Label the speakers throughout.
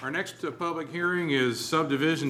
Speaker 1: Our next public hearing is subdivision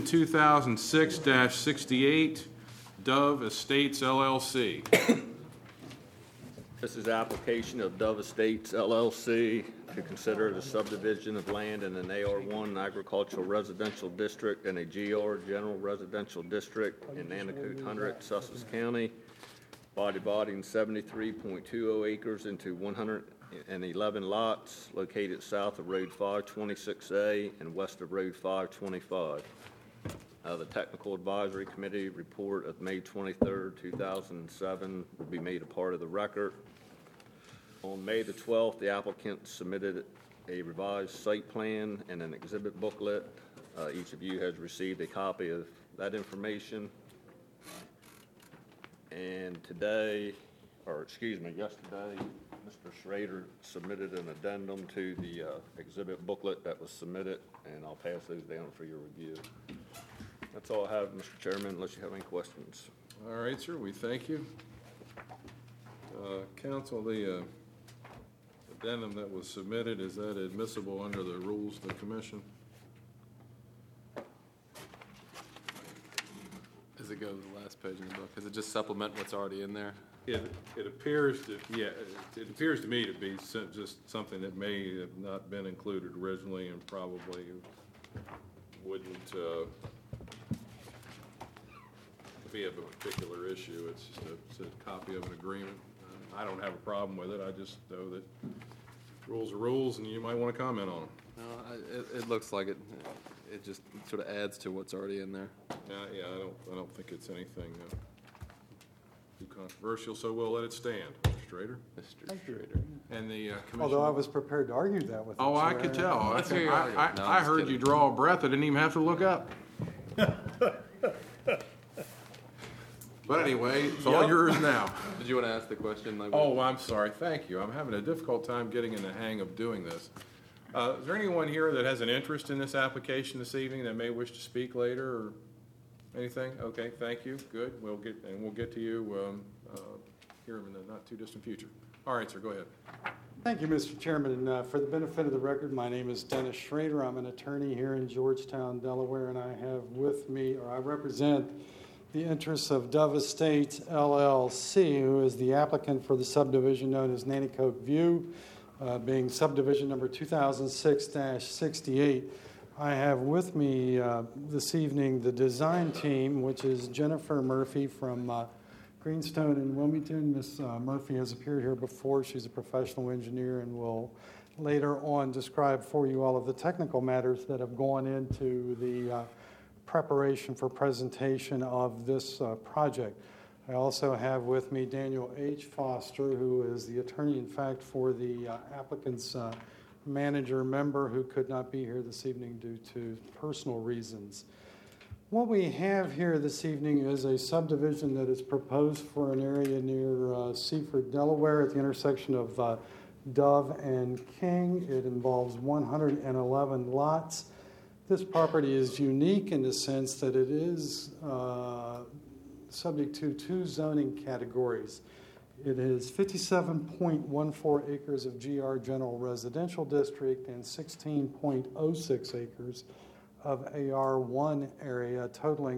Speaker 1: 2006-68, Dove Estates LLC.
Speaker 2: This is application of Dove Estates LLC to consider the subdivision of land in an AR1 agricultural residential district and a GR general residential district in Nanticoke Hundred, Sussex County, dividing 73.20 acres into 111 lots located south of Road 526A and west of Road 525. The Technical Advisory Committee report of May 23rd, 2007 will be made a part of the record. On May the 12th, the applicant submitted a revised site plan and an exhibit booklet. Each of you has received a copy of that information. And yesterday, Mr. Schrader submitted an addendum to the exhibit booklet that was submitted, and I'll pass those down for your review. That's all I have, Mr. Chairman, unless you have any questions.
Speaker 1: All right, sir, we thank you. Council, the addendum that was submitted, is that admissible under the rules of the commission?
Speaker 3: Does it go to the last page in the book? Does it just supplement what's already in there?
Speaker 1: It appears to, yeah, it appears to me to be just something that may have not been included originally and probably wouldn't be of a particular issue. It's just a copy of an agreement. I don't have a problem with it. I just know that rules are rules, and you might want to comment on them.
Speaker 3: No, it looks like it. It just sort of adds to what's already in there.
Speaker 1: Yeah, I don't think it's anything too controversial, so we'll let it stand. Mr. Schrader?
Speaker 3: Mr. Schrader.
Speaker 1: And the commission.
Speaker 4: Although I was prepared to argue that with you.
Speaker 1: Oh, I could tell.
Speaker 3: Let's hear your argument. No,
Speaker 1: I
Speaker 3: I'm
Speaker 1: heard
Speaker 3: kidding.
Speaker 1: you draw a breath. I didn't even have to look up. But anyway, it's all yours now.
Speaker 3: Did you want to ask the question?
Speaker 1: Oh, I'm sorry. Thank you. I'm having a difficult time getting in the hang of doing this. Is there anyone here that has an interest in this application this evening that may wish to speak later or anything? Okay, thank you. Good. We'll get to you here in the not too distant future. All right, sir. Go ahead.
Speaker 4: Thank you, Mr. Chairman. And for the benefit of the record, my name is Dennis Schrader. I'm an attorney here in Georgetown, Delaware, and I have with me, or I represent the interests of Dove Estates LLC, who is the applicant for the subdivision known as Nanticoke View, being subdivision number 2006-68. I have with me this evening the design team, which is Jennifer Murphy from Greenstone in Wilmington. Ms. Murphy has appeared here before. She's a professional engineer and will later on describe for you all of the technical matters that have gone into the preparation for presentation of this project. I also have with me Daniel H. Foster, who is the attorney, in fact, for the applicant's manager member who could not be here this evening due to personal reasons. What we have here this evening is a subdivision that is proposed for an area near Seaford, Delaware, at the intersection of Dove and King. It involves 111 lots. This property is unique in the sense that it is subject to two zoning categories. It is 57.14 acres of GR General Residential District and 16.06 acres of AR1 area, totaling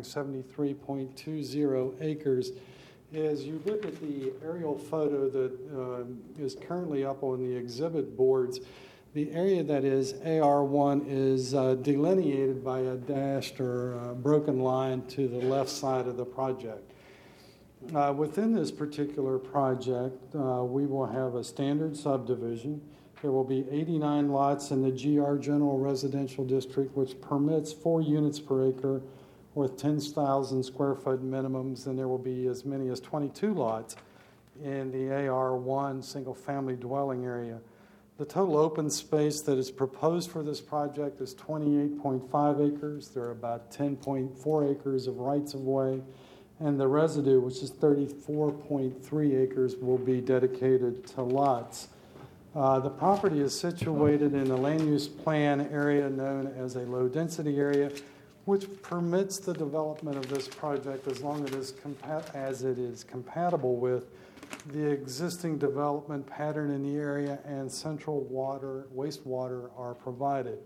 Speaker 4: 73.20 acres. As you look at the aerial photo that is currently up on the exhibit boards, the area that is AR1 is delineated by a dashed or broken line to the left side of the project. Within this particular project, we will have a standard subdivision. There will be 89 lots in the GR General Residential District, which permits 4 units per acre with 10,000 square foot minimums, and there will be as many as 22 lots in the AR1 single-family dwelling area. The total open space that is proposed for this project is 28.5 acres. There are about 10.4 acres of rights-of-way, and the residue, which is 34.3 acres, will be dedicated to lots. The property is situated in a land use plan area known as a low-density area, which permits the development of this project as long as it is compatible with the existing development pattern in the area and central wastewater are provided.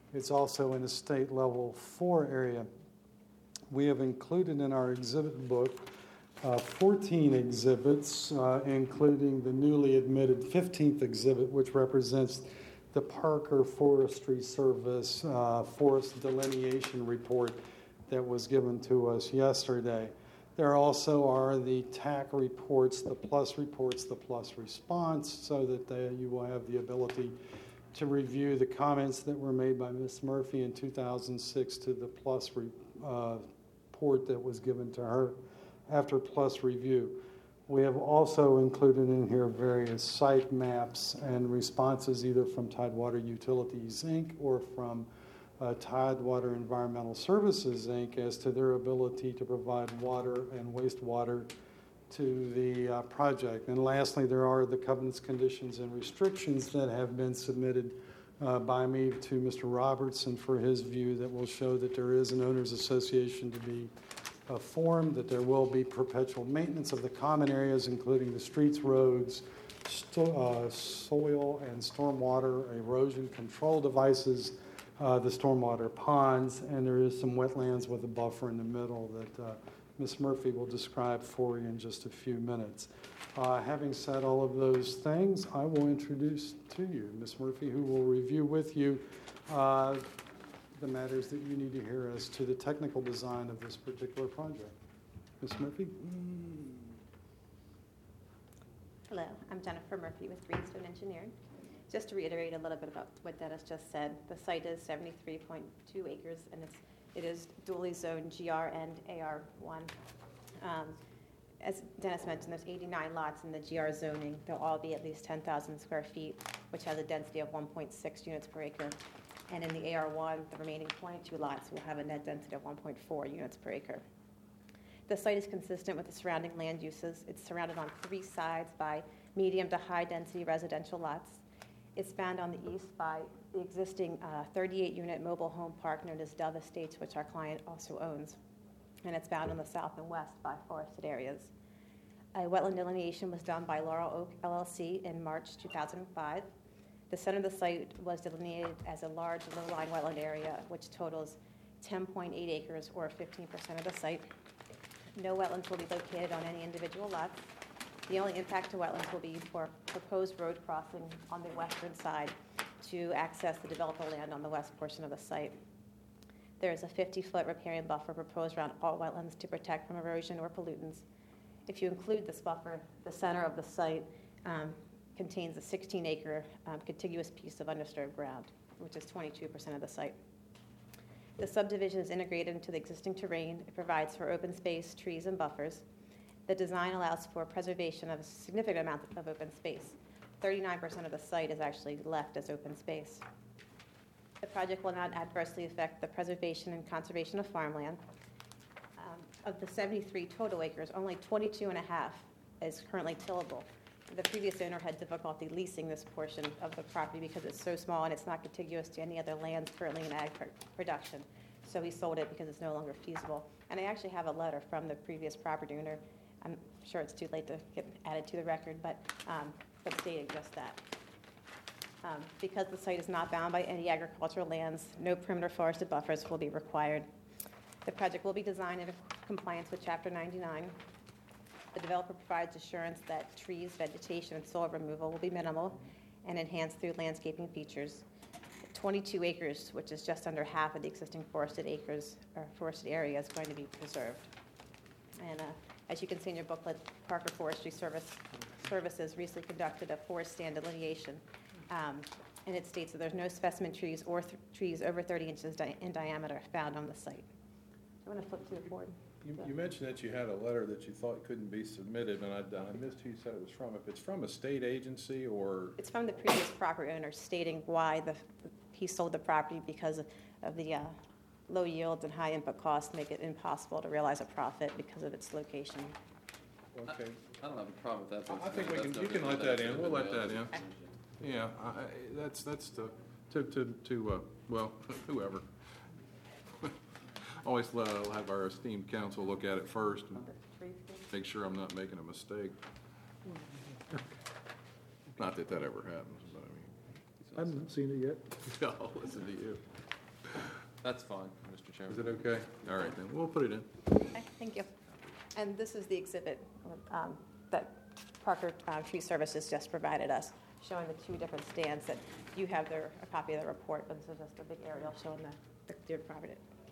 Speaker 4: It's also in a state level 4 area. We have included in our exhibit book 14 exhibits, including the newly admitted 15th exhibit, which represents the Parker Forestry Service forest delineation report that was given to us yesterday. There also are the TAC reports, the PLUS reports, the PLUS response, so that you will have the ability to review the comments that were made by Ms. Murphy in 2006 to the PLUS report that was given to her after PLUS review. We have also included in here various site maps and responses either from Tidewater Utilities, Inc. or from Tidewater Environmental Services, Inc. as to their ability to provide water and wastewater to the project. And lastly, there are the covenants, conditions, and restrictions that have been submitted by me to Mr. Robertson for his view that will show that there is an owners association to be formed, that there will be perpetual maintenance of the common areas, including the streets, roads, soil and stormwater erosion control devices, the stormwater ponds, and there is some wetlands with a buffer in the middle that Ms. Murphy will describe for you in just a few minutes. Having said all of those things, I will introduce to you Ms. Murphy, who will review with you the matters that you need to hear as to the technical design of this particular project. Ms. Murphy?
Speaker 5: Hello, I'm Jennifer Murphy with Greenstone Engineering. Just to reiterate a little bit about what Dennis just said, the site is 73.2 acres, and it is dually zoned GR and AR1. As Dennis mentioned, there's 89 lots in the GR zoning. They'll all be at least 10,000 square feet, which has a density of 1.6 units per acre. And in the AR1, the remaining 22 lots will have a net density of 1.4 units per acre. The site is consistent with the surrounding land uses. It's surrounded on 3 sides by medium to high density residential lots. It's bound on the east by the existing 38-unit mobile home park known as Dove Estates, which our client also owns. And it's bound on the south and west by forested areas. A wetland delineation was done by Laurel Oak LLC in March 2005. The center of the site was delineated as a large low-lying wetland area, which totals 10.8 acres, or 15% of the site. No wetlands will be located on any individual lots. The only impact to wetlands will be for proposed road crossing on the western side to access the developable land on the west portion of the site. There is a 50-foot riparian buffer proposed around all wetlands to protect from erosion or pollutants. If you include this buffer, the center of the site contains a 16-acre contiguous piece of undisturbed ground, which is 22% of the site. The subdivision is integrated into the existing terrain. It provides for open space, trees, and buffers. The design allows for preservation of a significant amount of open space. 39% of the site is actually left as open space. The project will not adversely affect the preservation and conservation of farmland. Of the 73 total acres, only 22.5 is currently tillable. The previous owner had difficulty leasing this portion of the property because it's so small and it's not contiguous to any other lands currently in ag production. So he sold it because it's no longer feasible. And I actually have a letter from the previous property owner. I'm sure it's too late to get added to the record, but stating just that. Because the site is not bound by any agricultural lands, no perimeter forested buffers will be required. The project will be designed in compliance with Chapter 99. The developer provides assurance that trees, vegetation, and soil removal will be minimal and enhanced through landscaping features. 22 acres, which is just under half of the existing forested acres or forested area, is going to be preserved. And as you can see in your booklet, Parker Forestry Services recently conducted a forest stand delineation, and it states that there's no specimen trees or trees over 30 inches in diameter found on the site. Do you want to flip to the board?
Speaker 1: You mentioned that you had a letter that you thought couldn't be submitted, and I missed who you said it was from. If it's from a state agency or...
Speaker 5: It's from the previous property owner stating why he sold the property because of the low yields and high input costs make it impossible to realize a profit because of its location.
Speaker 1: Okay.
Speaker 3: I don't have a problem with that.
Speaker 1: I think you can let that in. We'll let that in. Yeah, that's well, whoever. Always have our esteemed counsel look at it first and make sure I'm not making a mistake. Not that ever happens, but I mean.
Speaker 6: I haven't seen it yet.
Speaker 1: No, listen to you.
Speaker 3: That's fine, Mr. Chairman.
Speaker 1: Is it okay? All right, then, we'll put it in.
Speaker 5: Okay, thank you. And this is the exhibit that Parker Tree Services just provided us, showing the two different stands that you have a copy of the report, but this is just a big aerial showing the cleared property.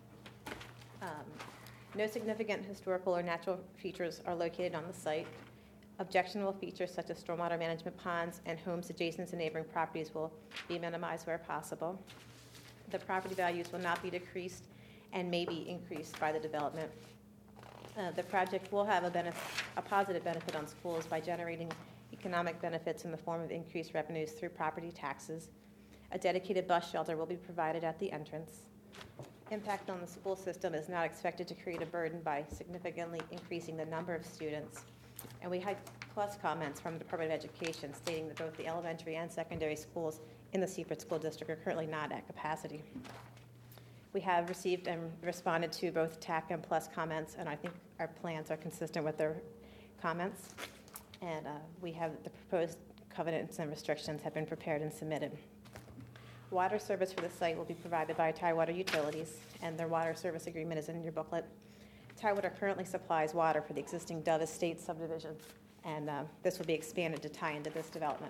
Speaker 5: No significant historical or natural features are located on the site. Objectionable features such as stormwater management ponds and homes adjacent to neighboring properties will be minimized where possible. The property values will not be decreased and may be increased by the development. The project will have a positive benefit on schools by generating economic benefits in the form of increased revenues through property taxes. A dedicated bus shelter will be provided at the entrance. Impact on the school system is not expected to create a burden by significantly increasing the number of students. And we had plus comments from the Department of Education stating that both the elementary and secondary schools in the Seaford School District are currently not at capacity. We have received and responded to both TAC and plus comments, and I think our plans are consistent with their comments. And we have the proposed covenants and restrictions have been prepared and submitted. Water service for the site will be provided by Tidewater Utilities, and their water service agreement is in your booklet. Tidewater currently supplies water for the existing Dove Estate subdivision, and this will be expanded to tie into this development.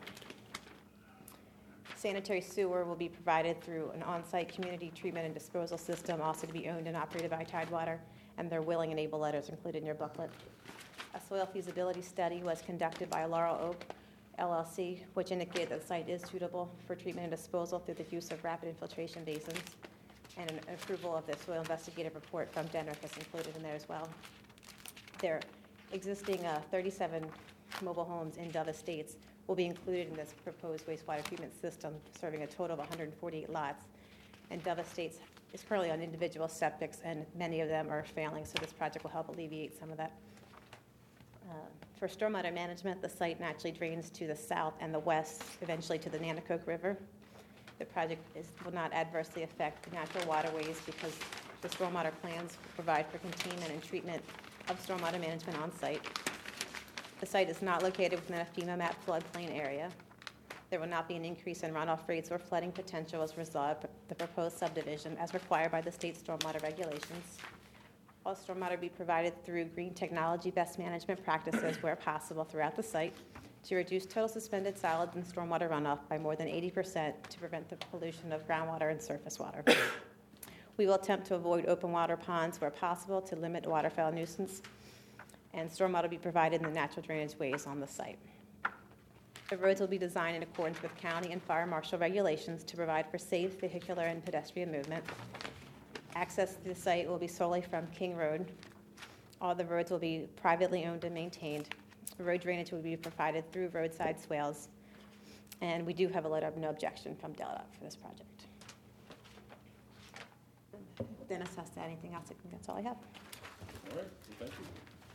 Speaker 5: Sanitary sewer will be provided through an on-site community treatment and disposal system, also to be owned and operated by Tidewater, and their willing and able letters included in your booklet. A soil feasibility study was conducted by Laurel Oak LLC, which indicated that the site is suitable for treatment and disposal through the use of rapid infiltration basins, and an approval of the soil investigative report from DENRIC is included in there as well. Their existing 37 mobile homes in Dove Estates will be included in this proposed wastewater treatment system, serving a total of 148 lots. And Dove Estates is currently on individual septics, and many of them are failing, so this project will help alleviate some of that. For stormwater management, the site naturally drains to the south and the west, eventually to the Nanticoke River. The project will not adversely affect the natural waterways because the stormwater plans provide for containment and treatment of stormwater management on site. The site is not located within a FEMA map floodplain area. There will not be an increase in runoff rates or flooding potential as a result of the proposed subdivision as required by the state stormwater regulations. All stormwater will be provided through green technology best management practices where possible throughout the site to reduce total suspended solids and stormwater runoff by more than 80% to prevent the pollution of groundwater and surface water. We will attempt to avoid open water ponds where possible to limit waterfowl nuisance, and stormwater will be provided in the natural drainage ways on the site. The roads will be designed in accordance with county and fire marshal regulations to provide for safe vehicular and pedestrian movement. Access to the site will be solely from King Road. All the roads will be privately owned and maintained. Road drainage will be provided through roadside swales. And we do have a letter of no objection from DELDOT for this project. Dennis has to add anything else. I think that's all I have.
Speaker 1: All right, thank you.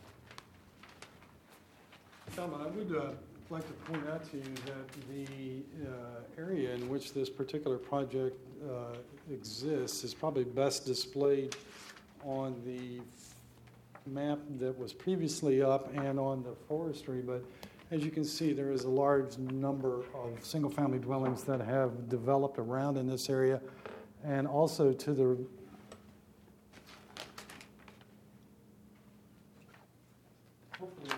Speaker 4: Tom, I would like to point out to you that the area in which this particular project exists is probably best displayed on the map that was previously up and on the forestry, but as you can see, there is a large number of single-family dwellings that have developed around in this area, and also to the hopefully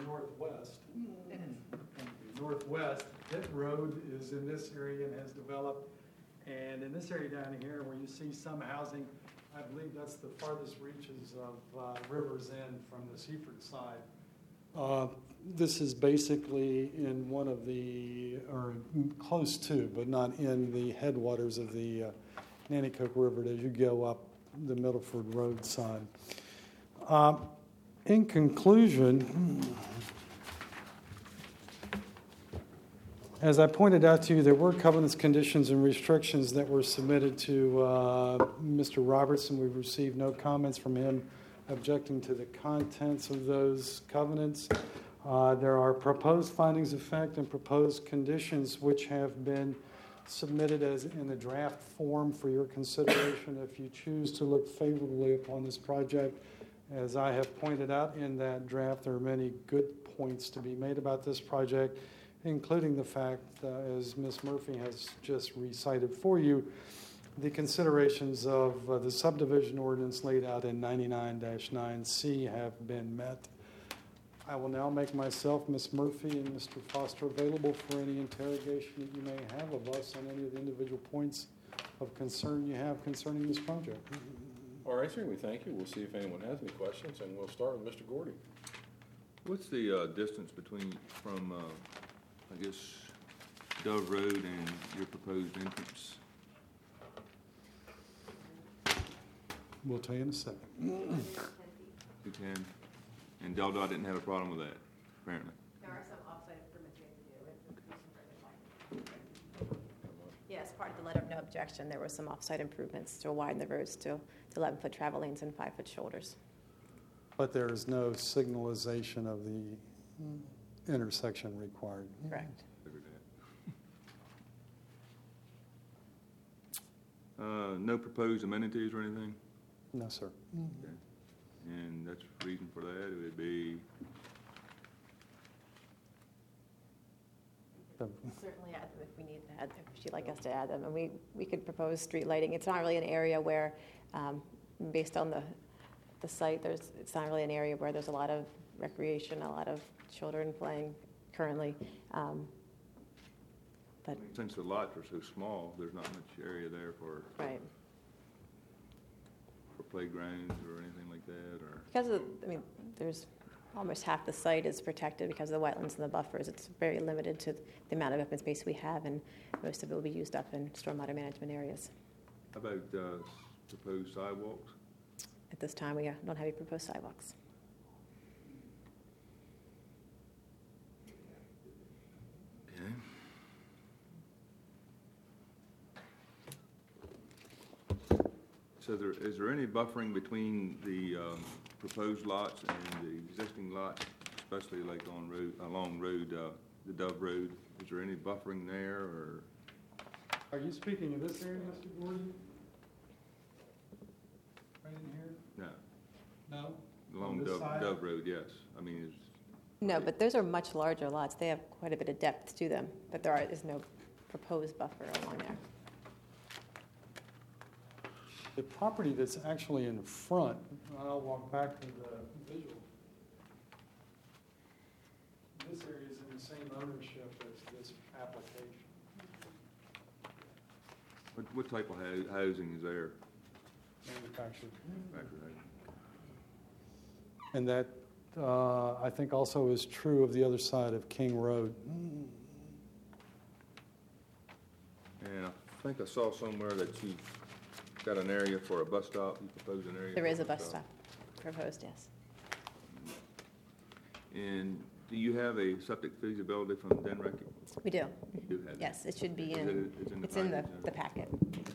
Speaker 4: northwest, Pitt Road is in this area and has developed. And in this area down here where you see some housing, I believe that's the farthest reaches of Rivers End from the Seaford side. This is basically in one of the, or close to, but not in the headwaters of the Nanticoke River as you go up the Middleford Road side. In conclusion, as I pointed out to you, there were covenants, conditions, and restrictions that were submitted to Mr. Robertson. We've received no comments from him objecting to the contents of those covenants. There are proposed findings of fact and proposed conditions which have been submitted as in the draft form for your consideration if you choose to look favorably upon this project. As I have pointed out in that draft, there are many good points to be made about this project, including the fact, as Ms. Murphy has just recited for you, the considerations of the subdivision ordinance laid out in 99-9C have been met. I will now make myself, Ms. Murphy, and Mr. Foster available for any interrogation that you may have of us on any of the individual points of concern you have concerning this project.
Speaker 1: All right, sir, we thank you. We'll see if anyone has any questions, and we'll start with Mr. Gordy.
Speaker 6: What's the distance from, I guess, Dove Road and your proposed entrance?
Speaker 4: We'll tell you in a second.
Speaker 6: 210? And Del Dot didn't have a problem with that, apparently.
Speaker 5: There are some offsite improvements we have to do. Yes, part of the letter of no objection, there were some offsite improvements to widen the roads to 11-foot travel lanes and 5-foot shoulders.
Speaker 4: But there is no signalization of the intersection required.
Speaker 5: Correct.
Speaker 6: Figured that. No proposed amenities or anything?
Speaker 4: No, sir.
Speaker 6: Okay. And that's the reason for that, it would be,
Speaker 5: Certainly add them if we need to add them, if she'd like us to add them. And we could propose street lighting. It's not really an area where, based on the site, it's not really an area where there's a lot of recreation, a lot of children playing currently. But
Speaker 6: since the lots are so small, there's not much area there for
Speaker 5: right.
Speaker 6: playgrounds or anything like that, or?
Speaker 5: Because of, there's almost half the site is protected because of the wetlands and the buffers. It's very limited to the amount of open space we have, and most of it will be used up in stormwater management areas.
Speaker 6: How about proposed sidewalks?
Speaker 5: At this time, we don't have any proposed sidewalks.
Speaker 6: Okay. So is there any buffering between the proposed lots and the existing lots, especially like along the Dove Road? Is there any buffering there, or?
Speaker 4: Are you speaking of this area, Mr. Gordon? Right in here?
Speaker 6: No,
Speaker 4: No?
Speaker 6: along
Speaker 4: On this side?
Speaker 6: Dove Road, yes. I mean,
Speaker 5: No, but those are much larger lots. They have quite a bit of depth to them, but there is no proposed buffer along there.
Speaker 4: The property that's actually in front, I'll walk back to the visual. This area is in the same ownership as this application.
Speaker 6: what type of housing is there?
Speaker 4: Manufactured.
Speaker 6: Factory housing.
Speaker 4: And that, I think, also is true of the other side of King Road.
Speaker 6: And I think I saw somewhere that you got an area for a bus stop. You proposed an area.
Speaker 5: There
Speaker 6: for
Speaker 5: is a bus stop proposed, yes.
Speaker 6: And do you have a septic feasibility from Denrick?
Speaker 5: We do.
Speaker 6: You do have that?
Speaker 5: Yes, it should be
Speaker 6: Is
Speaker 5: in,
Speaker 6: it's in the
Speaker 5: the
Speaker 6: package,
Speaker 5: packet.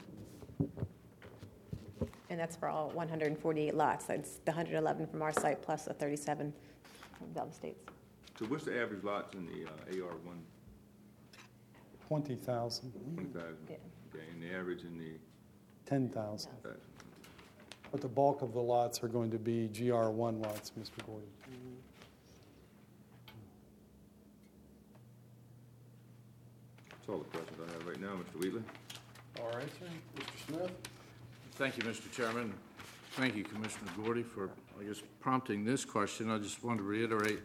Speaker 5: And that's for all 148 lots. That's the 111 from our site plus the 37 from Dove Estates.
Speaker 6: So what's the average lots in the AR1?
Speaker 4: 20,000,
Speaker 6: 20,000?
Speaker 5: Yeah.
Speaker 6: Okay, and the average in the
Speaker 4: 10,000.
Speaker 6: 1,000?
Speaker 4: But the bulk of the lots are going to be GR1 lots, Mr. Gordon.
Speaker 6: That's all the questions I have right now, Mr. Wheatley.
Speaker 1: All right, sir. Mr. Smith?
Speaker 7: Thank you, Mr. Chairman. Thank you, Commissioner Gordy, for, I guess, prompting this question. I just wanted to reiterate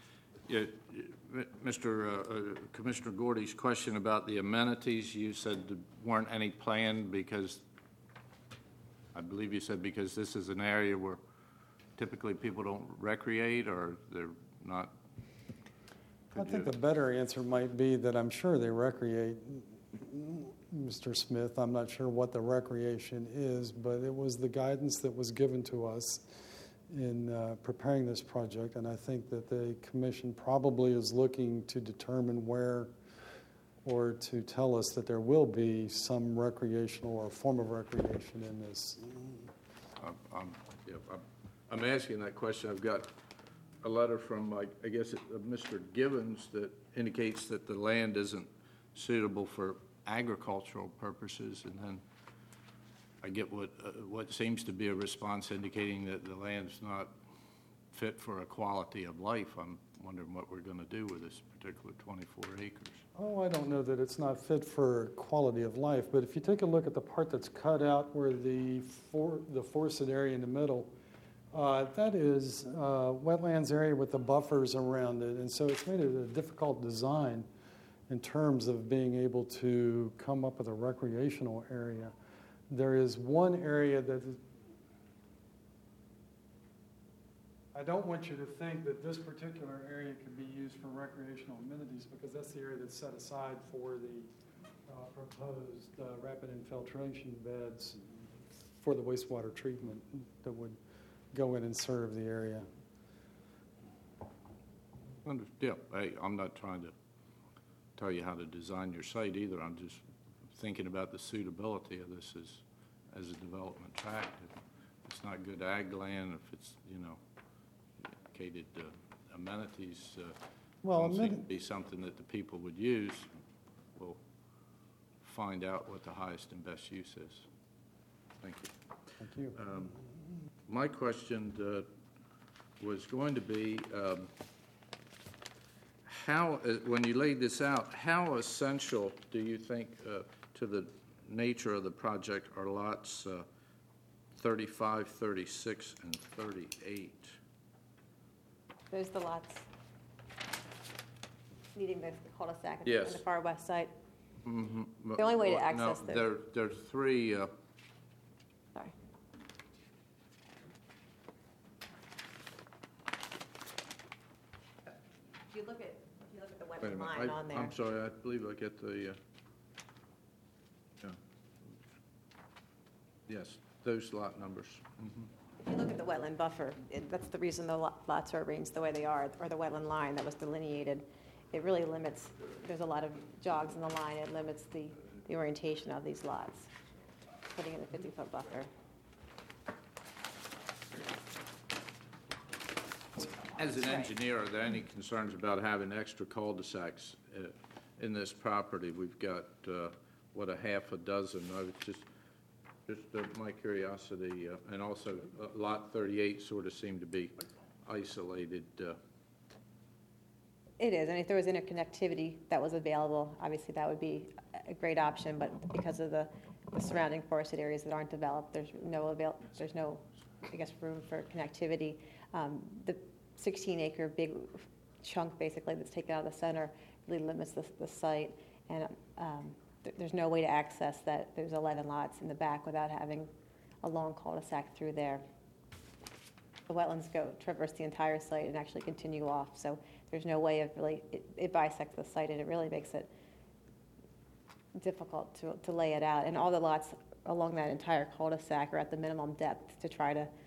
Speaker 7: Commissioner Gordy's question about the amenities. You said there weren't any planned because, I believe you said because this is an area where typically people don't recreate, or they're not.
Speaker 4: I think the better answer might be that I'm sure they recreate, Mr. Smith. I'm not sure what the recreation is, but it was the guidance that was given to us in preparing this project, and I think that the commission probably is looking to determine where, or to tell us that there will be some recreational or form of recreation in this.
Speaker 7: I'm asking that question. I've got a letter from, I guess, Mr. Gibbons that indicates that the land isn't suitable for agricultural purposes, and then I get what seems to be a response indicating that the land's not fit for a quality of life. I'm wondering what we're going to do with this particular 24 acres.
Speaker 4: Oh, I don't know that it's not fit for quality of life, but if you take a look at the part that's cut out where the forested area in the middle, that is wetlands area with the buffers around it, and so it's made it a difficult design in terms of being able to come up with a recreational area. There is one area that I don't want you to think that this particular area could be used for recreational amenities, because that's the area that's set aside for the proposed rapid infiltration beds for the wastewater treatment that would go in and serve the area.
Speaker 7: Yeah, I'm not trying to tell you how to design your site either. I'm just thinking about the suitability of this as a development tract. If it's not good ag land, if it's, dedicated amenities,
Speaker 4: Well,
Speaker 7: don't seem to be something that the people would use. We'll find out what the highest and best use is. Thank you.
Speaker 4: Thank you.
Speaker 7: My question was going to be, how, when you laid this out, how essential do you think to the nature of the project are lots 35, 36, and 38?
Speaker 5: There's the lots needing the cul-de-sac on
Speaker 7: Yes.
Speaker 5: the far west side.
Speaker 7: Mm-hmm.
Speaker 5: The only way to access them.
Speaker 7: There are three.
Speaker 5: Sorry. If you look at the
Speaker 7: Wait a
Speaker 5: wetland
Speaker 7: minute.
Speaker 5: line on there.
Speaker 7: I'm sorry. I believe I get the. Yeah. Yes, those lot numbers. Mm-hmm.
Speaker 5: If you look at the wetland buffer, that's the reason the lots are arranged the way they are, or the wetland line that was delineated. It really limits, there's a lot of jogs in the line, it limits the orientation of these lots, putting in a 50-foot buffer.
Speaker 7: As an
Speaker 5: Right.
Speaker 7: engineer, are there any concerns about having extra cul-de-sacs in this property? We've got, a half a dozen. I was just my curiosity, and also Lot 38 sort of seemed to be isolated.
Speaker 5: It is, and if there was interconnectivity that was available, obviously that would be a great option, but because of the surrounding forested areas that aren't developed, there's no, I guess, room for connectivity. The 16-acre big chunk, basically, that's taken out of the center really limits the site, and there's no way to access that. There's 11 lots in the back without having a long cul-de-sac through there. The wetlands traverse the entire site and actually continue off, so there's no way of really, it bisects the site, and it really makes it difficult to lay it out. And all the lots along that entire cul-de-sac are at the minimum depth to try to,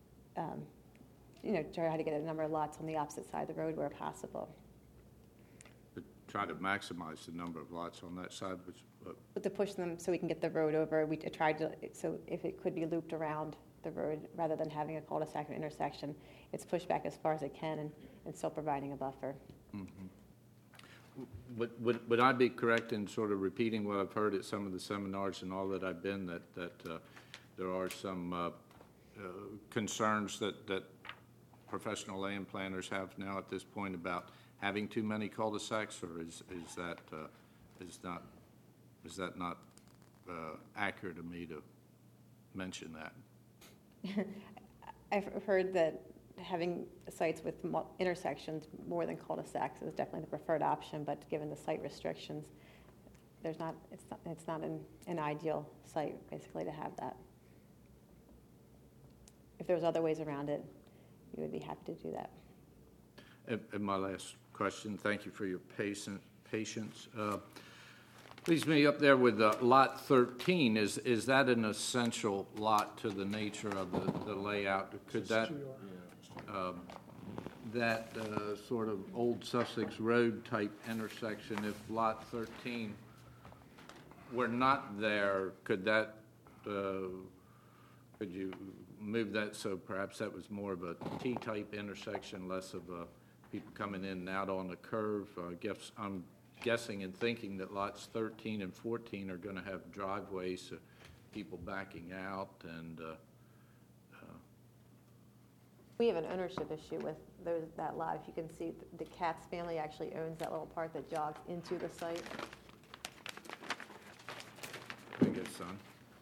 Speaker 5: try to get a number of lots on the opposite side of the road where possible.
Speaker 7: But try to maximize the number of lots on that side,
Speaker 5: But to push them so we can get the road over, we tried to, so if it could be looped around the road rather than having a cul-de-sac or intersection, it's pushed back as far as it can and still providing a buffer.
Speaker 7: Would I be correct in sort of repeating what I've heard at some of the seminars and all that I've been, that there are some concerns that professional land planners have now at this point about having too many cul-de-sacs, or is that not accurate of me to mention that?
Speaker 5: I've heard that having sites with intersections more than cul-de-sacs is definitely the preferred option, but given the site restrictions, it's not an ideal site, basically, to have that. If there was other ways around it, we would be happy to do that.
Speaker 7: And my last question, thank you for your patience. Leaves me up there with Lot 13. Is that an essential lot to the nature of the layout? Could that sort of Old Sussex Road type intersection, if Lot 13 were not there, could you move that so perhaps that was more of a T-type intersection, less of people coming in and out on the curve? I'm guessing and thinking that lots 13 and 14 are going to have driveways, so people backing out, and
Speaker 5: We have an ownership issue with that lot. If you can see, the Katz family actually owns that little part that jogs into the site.
Speaker 7: I guess, son.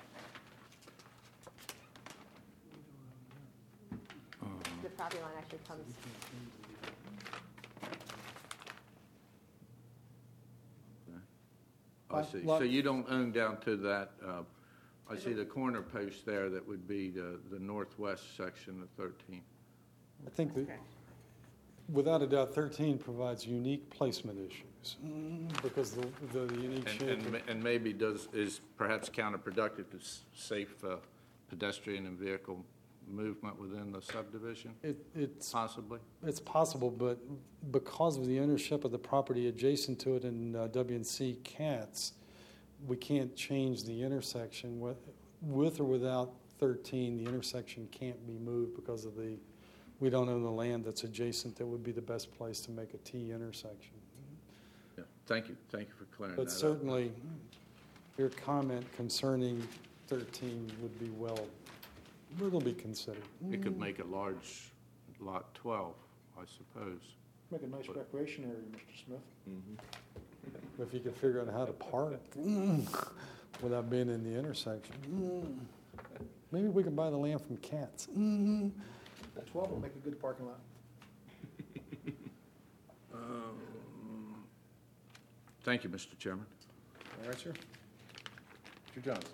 Speaker 5: The property line actually comes,
Speaker 7: I see. So you don't own down to that, I see the corner post there, that would be the northwest section of 13.
Speaker 4: I think that, without a doubt, 13 provides unique placement issues because the unique shape.
Speaker 7: And maybe is perhaps counterproductive to safe pedestrian and vehicle movement within the subdivision,
Speaker 4: It's
Speaker 7: possibly?
Speaker 4: It's possible, but because of the ownership of the property adjacent to it in W&C Katz, we can't change the intersection. With or without 13, the intersection can't be moved because of we don't own the land that's adjacent that would be the best place to make a T intersection.
Speaker 7: Yeah, thank you for clearing that
Speaker 4: But
Speaker 7: up.
Speaker 4: certainly, your comment concerning 13 would be it'll be considered.
Speaker 7: It could make a large lot 12, I suppose.
Speaker 8: Make a nice recreation area, Mr. Smith.
Speaker 4: If you could figure out how to park without being in the intersection. Maybe we can buy the land from Katz.
Speaker 8: 12 will make a good parking lot.
Speaker 7: Thank you, Mr. Chairman.
Speaker 1: All right, sir. Mr. Johnson.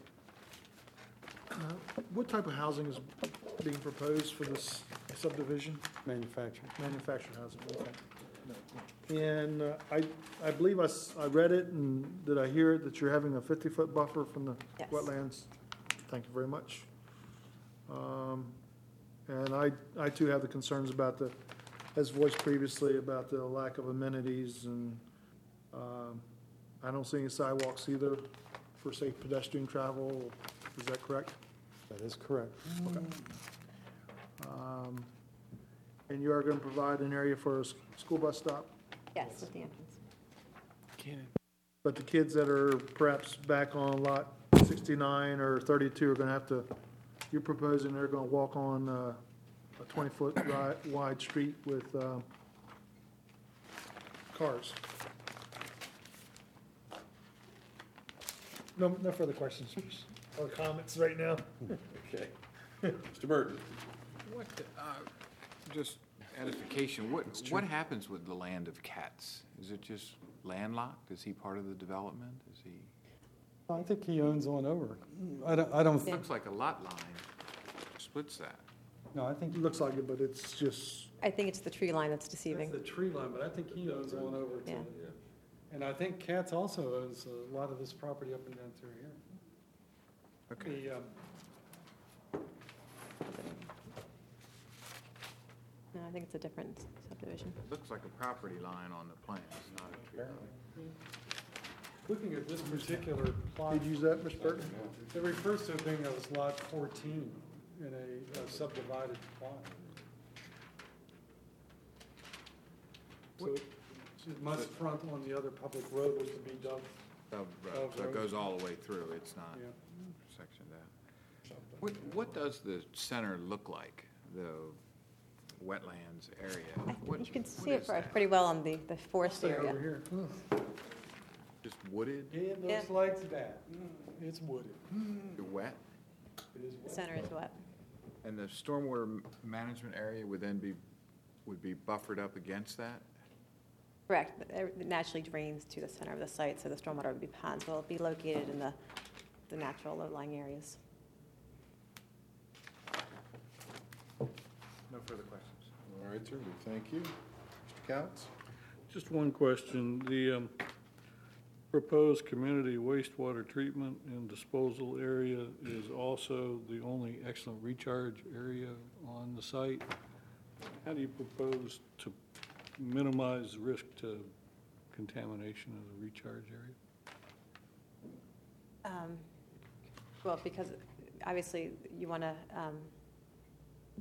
Speaker 8: What type of housing is being proposed for this subdivision?
Speaker 4: Manufacturing.
Speaker 8: Manufactured housing, okay. And I believe I read it, and did I hear it, that you're having a 50-foot buffer from the
Speaker 5: Yes.
Speaker 8: wetlands? Thank you very much. And I too have the concerns about as voiced previously, about the lack of amenities, and I don't see any sidewalks either for safe pedestrian travel. Is that correct?
Speaker 4: That is correct.
Speaker 8: Okay. And you are going to provide an area for a school bus stop?
Speaker 5: yes, at the entrance.
Speaker 8: But the kids that are perhaps back on lot 69 or 32 are going to have to, you're proposing they're going to walk on a 20-foot wide street with cars? No further questions or comments right now?
Speaker 1: Okay. Mr. Burton.
Speaker 9: What, just edification, what happens with the land of Katz? Is it just landlocked? Is he part of the development? Is he?
Speaker 4: I think he owns one over. I don't,
Speaker 9: Looks like a lot line splits that.
Speaker 4: no, I think
Speaker 8: It looks like it, but it's just,
Speaker 5: I think it's the tree line that's deceiving.
Speaker 4: that's the tree line, but I think he owns one over too.
Speaker 5: Yeah.
Speaker 4: And I think Katz also owns a lot of this property up and down through here.
Speaker 9: Okay.
Speaker 5: No, I think it's a different subdivision.
Speaker 9: Looks like a property line on the plans, not a tree line.
Speaker 4: Looking at this particular plot,
Speaker 8: did you use that, Mr. Burton?
Speaker 4: it refers to a thing that was lot 14 in a subdivided plot. So it must front on the other public road, which would be Dove.
Speaker 9: So it goes all the way through, it's not
Speaker 4: Yeah.
Speaker 9: sectioned out. What does the center look like, the wetlands area?
Speaker 5: You can see it pretty well on the forest
Speaker 4: Stay
Speaker 5: area.
Speaker 4: over here.
Speaker 9: Just wooded,
Speaker 4: It
Speaker 5: Yeah.
Speaker 4: looks like that. It's wooded.
Speaker 9: wet?
Speaker 4: It is
Speaker 5: The
Speaker 4: wooded.
Speaker 5: center is wet.
Speaker 9: And the stormwater management area would then would be buffered up against that?
Speaker 5: Correct. It naturally drains to the center of the site, so the stormwater would be ponds. Will be located in the natural low-lying areas.
Speaker 9: No further questions.
Speaker 1: All right, sir. Thank you. Mr. Counts?
Speaker 10: Just one question. The proposed community wastewater treatment and disposal area is also the only excellent recharge area on the site. How do you propose to minimize risk to contamination of the recharge area?
Speaker 5: Well, because obviously you want to,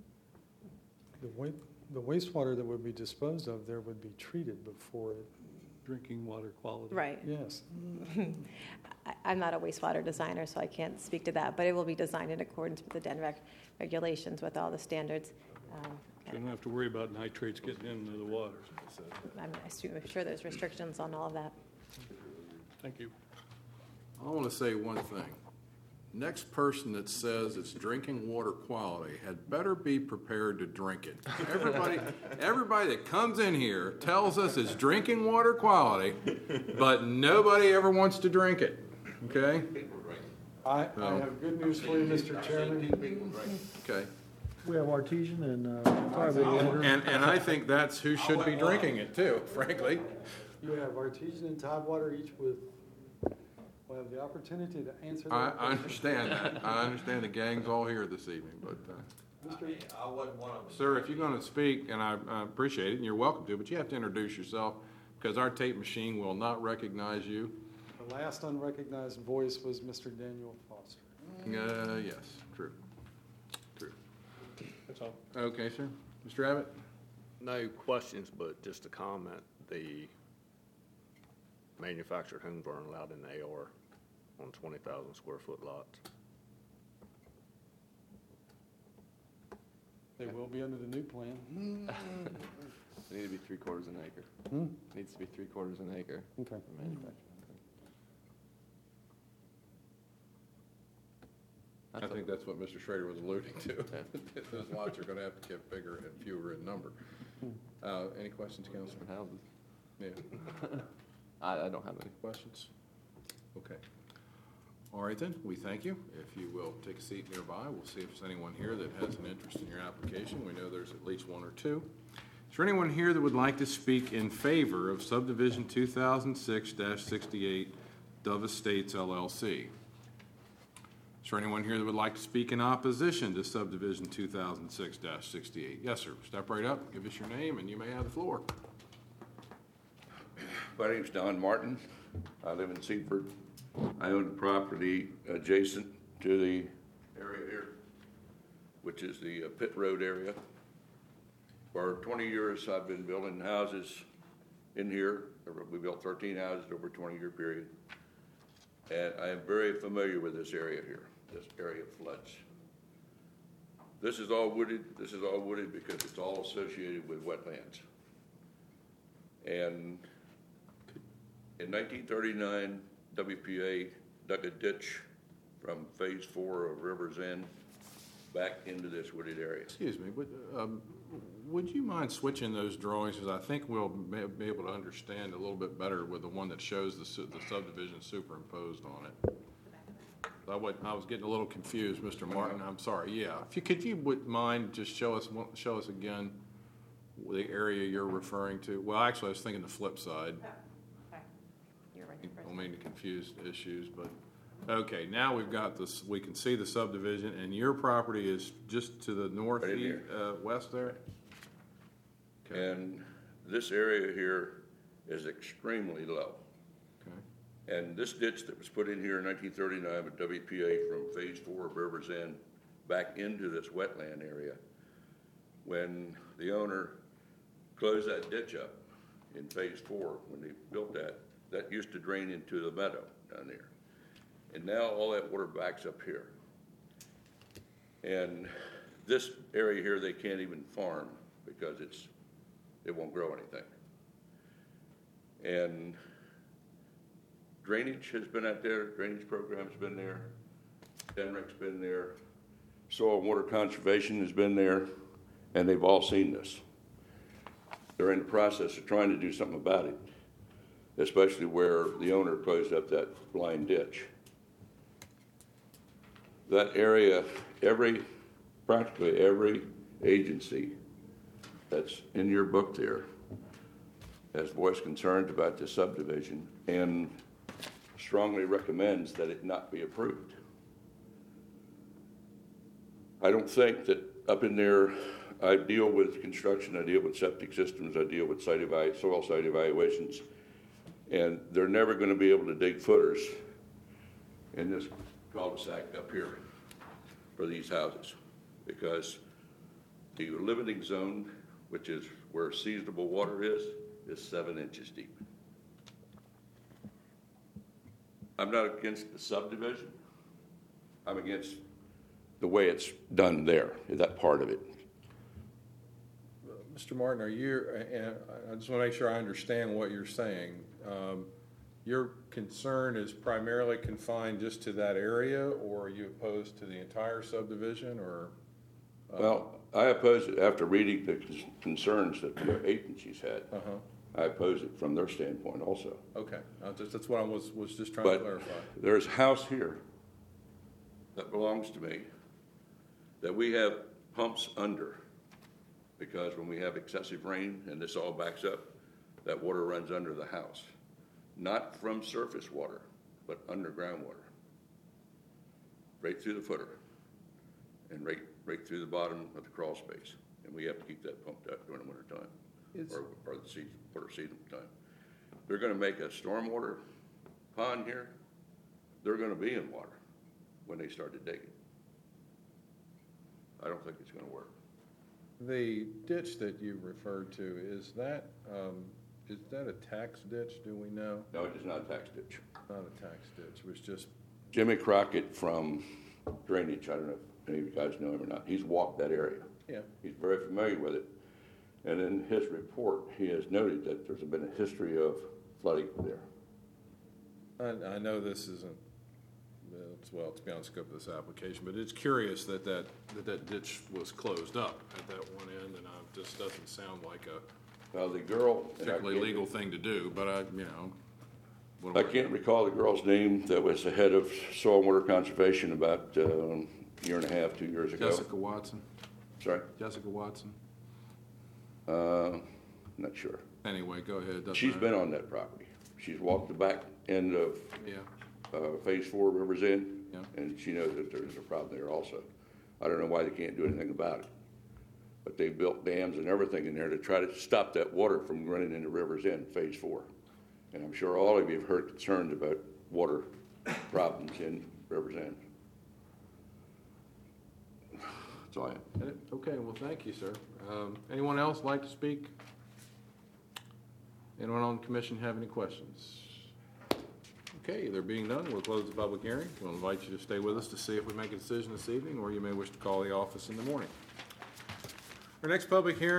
Speaker 4: The wastewater that would be disposed of there would be treated before it
Speaker 10: drinking water quality.
Speaker 5: Right.
Speaker 4: Yes.
Speaker 5: I'm not a wastewater designer, so I can't speak to that, but it will be designed in accordance with the DENREC regulations with all the standards.
Speaker 10: You don't have to worry about nitrates getting into the water.
Speaker 5: I'm sure there's restrictions on all of that.
Speaker 10: Thank you.
Speaker 1: I want to say one thing. Next person that says it's drinking water quality had better be prepared to drink it. Everybody that comes in here tells us it's drinking water quality, but nobody ever wants to drink it, okay?
Speaker 4: I have good news for you, Mr. Chairman.
Speaker 1: Okay.
Speaker 8: We have artesian and private water.
Speaker 1: And I think that's who should be drinking it too, frankly.
Speaker 4: You have artesian and Tidewater each will have the opportunity to answer that
Speaker 1: I
Speaker 4: question.
Speaker 1: understand that. I understand the gang's all here this evening, but,
Speaker 2: I wasn't one of them.
Speaker 1: sir, if you're going to speak, and I appreciate it, and you're welcome to, but you have to introduce yourself, because our tape machine will not recognize you.
Speaker 4: The last unrecognized voice was Mr. Daniel Foster.
Speaker 1: Yes, true.
Speaker 10: That's all.
Speaker 1: Okay, sir. Mr. Abbott?
Speaker 2: No questions, but just a comment. The manufactured homes aren't allowed in the AR on 20,000 square foot lots.
Speaker 4: They will be under the new plan.
Speaker 3: It needs to be 3/4 an acre. Needs to be 3/4 an acre
Speaker 4: Okay.
Speaker 3: for manufacturing.
Speaker 1: I think that's what Mr. Schrader was alluding to. Those lots are going to have to get bigger and fewer in number. Any questions, Councilman?
Speaker 3: Different houses.
Speaker 1: Yeah.
Speaker 3: I don't have any.
Speaker 1: Questions? Okay. All right then, we thank you. If you will take a seat nearby, we'll see if there's anyone here that has an interest in your application. We know there's at least one or two. Is there anyone here that would like to speak in favor of subdivision 2006-68 Dove Estates LLC? Is there anyone here that would like to speak in opposition to subdivision 2006-68? Yes, sir. Step right up, give us your name, and you may have the floor.
Speaker 11: My name's Don Martin. I live in Seaford. I own the property adjacent to the area here, which is the Pitt Road area. For 20 years, I've been building houses in here. We built 13 houses over a 20-year period. And I am very familiar with this area here. This area floods. This is all wooded. This is all wooded because it's all associated with wetlands. And in 1939, WPA dug a ditch from Phase 4 of River's End back into this wooded area.
Speaker 1: Excuse me, would you mind switching those drawings, because I think we'll be able to understand a little bit better with the one that shows the subdivision superimposed on it. I was getting a little confused, Mr. Martin, I'm sorry, yeah. Could you would mind just show us again the area you're referring to? Well, actually, I was thinking the flip side.
Speaker 5: Okay. You're right.
Speaker 1: I don't mean to confuse issues, but, okay, now we've got this, we can see the subdivision, and your property is just to the northeast, west there? Okay.
Speaker 11: And this area here is extremely low.
Speaker 1: Okay.
Speaker 11: And this ditch that was put in here in 1939 with WPA from Phase 4 of River's End back into this wetland area, when the owner closed that ditch up in Phase 4, when they built that, that used to drain into the meadow down there. And now all that water backs up here. And this area here, they can't even farm because it won't grow anything. And drainage has been out there, drainage program's been there, DENREC's been there, soil and water conservation has been there, and they've all seen this. They're in the process of trying to do something about it, especially where the owner closed up that blind ditch. That area, practically every agency that's in your book there has voiced concerns about this subdivision and strongly recommends that it not be approved. I don't think that up in there, I deal with construction, I deal with septic systems, I deal with soil site evaluations, and they're never going to be able to dig footers in this cul-de-sac up here for these houses, because the limiting zone, which is where seasonable water is 7 inches deep. I'm not against the subdivision. I'm against the way it's done there, that part of it.
Speaker 1: Mr. Martin, are you, and I just want to make sure I understand what you're saying. Your concern is primarily confined just to that area, or are you opposed to the entire subdivision, or?
Speaker 11: Well, I oppose it after reading the concerns that the agencies had.
Speaker 1: Uh-huh.
Speaker 11: I oppose it from their standpoint also.
Speaker 1: Okay, that's what I was just trying to
Speaker 11: But
Speaker 1: clarify.
Speaker 11: there's a house here that belongs to me that we have pumps under, because when we have excessive rain and this all backs up, that water runs under the house. Not from surface water, but underground water. Right through the footer and right through the bottom of the crawl space. And we have to keep that pumped up during the winter time, or the season, winter season time. They're gonna make a stormwater pond here. They're gonna be in water when they start to dig it. I don't think it's gonna work.
Speaker 1: The ditch that you referred to, is that a tax ditch, do we know?
Speaker 11: No, it is not a tax ditch.
Speaker 1: Not a tax ditch, it was just,
Speaker 11: Jimmy Crockett from Drainage, I don't know if any of you guys know him or not, he's walked that area.
Speaker 1: yeah,
Speaker 11: He's very familiar with it. And in his report, he has noted that there's been a history of flooding there.
Speaker 1: I know this isn't, it's beyond the scope of this application, but it's curious that ditch was closed up at that one end, and it just doesn't sound like a
Speaker 11: Well, the girl. and I
Speaker 1: particularly
Speaker 11: can't-
Speaker 1: legal thing to do, but what
Speaker 11: I
Speaker 1: do
Speaker 11: can't recall the girl's name that was the head of soil and water conservation about a year and a half, 2 years ago.
Speaker 9: Jessica Watson,
Speaker 11: Sorry?
Speaker 9: Jessica Watson.
Speaker 11: Not sure.
Speaker 1: Anyway, go ahead. doesn't
Speaker 11: She's
Speaker 1: matter.
Speaker 11: been on that property. She's walked the back end of
Speaker 1: Yeah,
Speaker 11: Phase 4 Rivers End,
Speaker 1: Yeah.
Speaker 11: and she knows that there's a problem there also. I don't know why they can't do anything about it. But they built dams and everything in there to try to stop that water from running into Rivers End, Phase 4. And I'm sure all of you have heard concerns about water problems in Rivers End. That's all I have.
Speaker 1: okay, well, thank you, sir. Anyone else like to speak? Anyone on the commission have any questions? Okay, there being none, we'll close the public hearing. We'll invite you to stay with us to see if we make a decision this evening, or you may wish to call the office in the morning. Our next public hearing